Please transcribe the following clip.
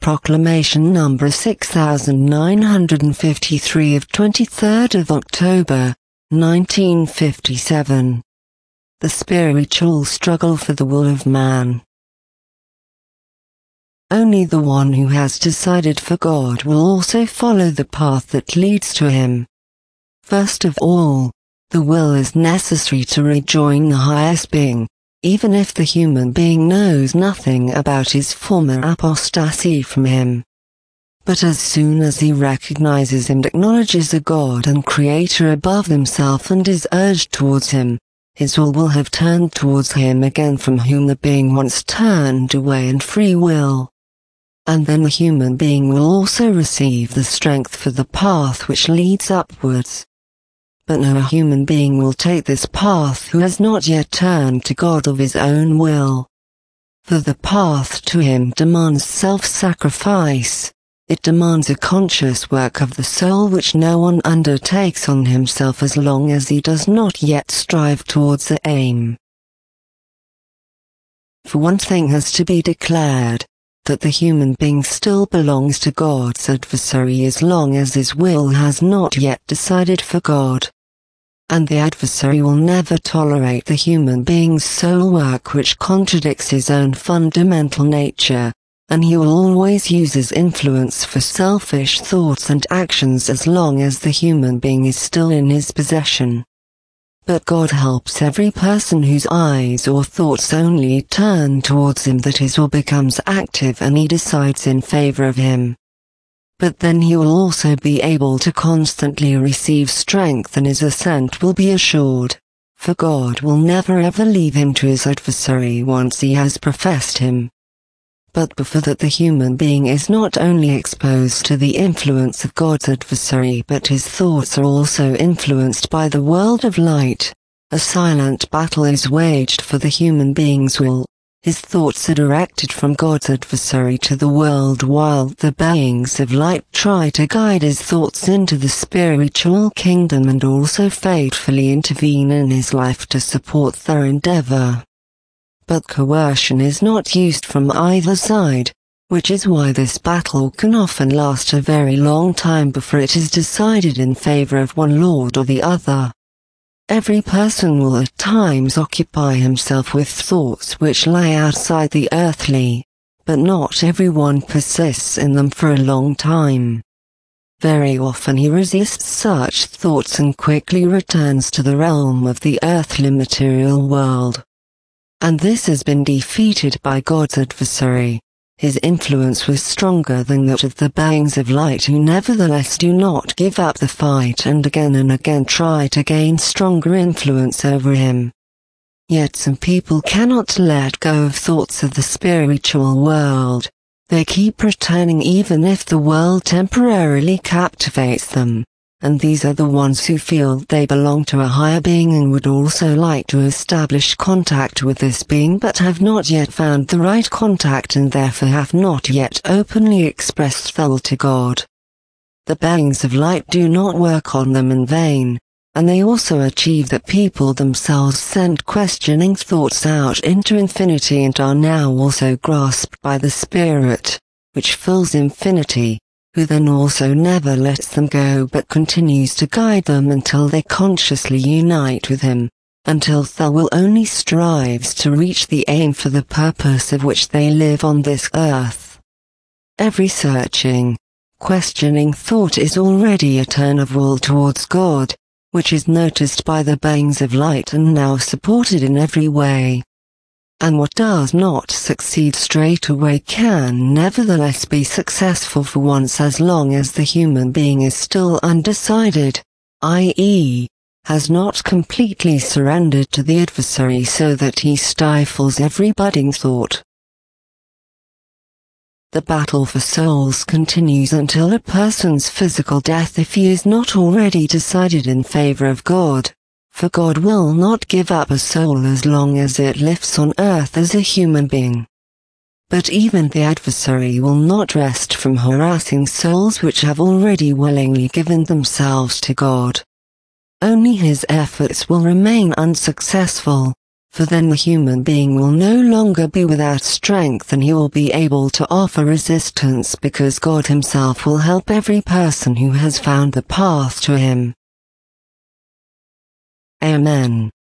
Proclamation number 6953 of 23rd of October, 1957. The spiritual struggle for the will of man. Only the one who has decided for God will also follow the path that leads to him. First of all, the will is necessary to rejoin the highest being, even if the human being knows nothing about his former apostasy from him. But as soon as he recognizes and acknowledges a God and Creator above himself and is urged towards him, his will have turned towards him again from whom the being once turned away in free will. And then the human being will also receive the strength for the path which leads upwards. But no human being will take this path who has not yet turned to God of his own will. For the path to him demands self-sacrifice. It demands a conscious work of the soul which no one undertakes on himself as long as he does not yet strive towards the aim. For one thing has to be declared, that the human being still belongs to God's adversary as long as his will has not yet decided for God. And the adversary will never tolerate the human being's soul work which contradicts his own fundamental nature, and he will always use his influence for selfish thoughts and actions as long as the human being is still in his possession. But God helps every person whose eyes or thoughts only turn towards him that his will becomes active and he decides in favor of him. But then he will also be able to constantly receive strength and his ascent will be assured, for God will never ever leave him to his adversary once he has professed him. But before that the human being is not only exposed to the influence of God's adversary but his thoughts are also influenced by the world of light. A silent battle is waged for the human being's will. His thoughts are directed from God's adversary to the world while the beings of light try to guide his thoughts into the spiritual kingdom and also faithfully intervene in his life to support their endeavor. But coercion is not used from either side, which is why this battle can often last a very long time before it is decided in favor of one lord or the other. Every person will at times occupy himself with thoughts which lie outside the earthly, but not everyone persists in them for a long time. Very often he resists such thoughts and quickly returns to the realm of the earthly material world. And this has been defeated by God's adversary. His influence was stronger than that of the beings of light who nevertheless do not give up the fight and again try to gain stronger influence over him. Yet some people cannot let go of thoughts of the spiritual world. They keep returning even if the world temporarily captivates them. And these are the ones who feel they belong to a higher being and would also like to establish contact with this being but have not yet found the right contact and therefore have not yet openly expressed their will to God. The beings of light do not work on them in vain, and they also achieve that people themselves send questioning thoughts out into infinity and are now also grasped by the Spirit, which fills infinity, who then also never lets them go but continues to guide them until they consciously unite with him, until their will only strives to reach the aim for the purpose of which they live on this earth. Every searching, questioning thought is already a turn of will towards God, which is noticed by the beings of light and now supported in every way. And what does not succeed straight away can nevertheless be successful for once as long as the human being is still undecided, i.e., has not completely surrendered to the adversary so that he stifles every budding thought. The battle for souls continues until a person's physical death if he is not already decided in favor of God. For God will not give up a soul as long as it lives on earth as a human being. But even the adversary will not rest from harassing souls which have already willingly given themselves to God. Only his efforts will remain unsuccessful, For then the human being will no longer be without strength and he will be able to offer resistance because God Himself will help every person who has found the path to Him. Amen.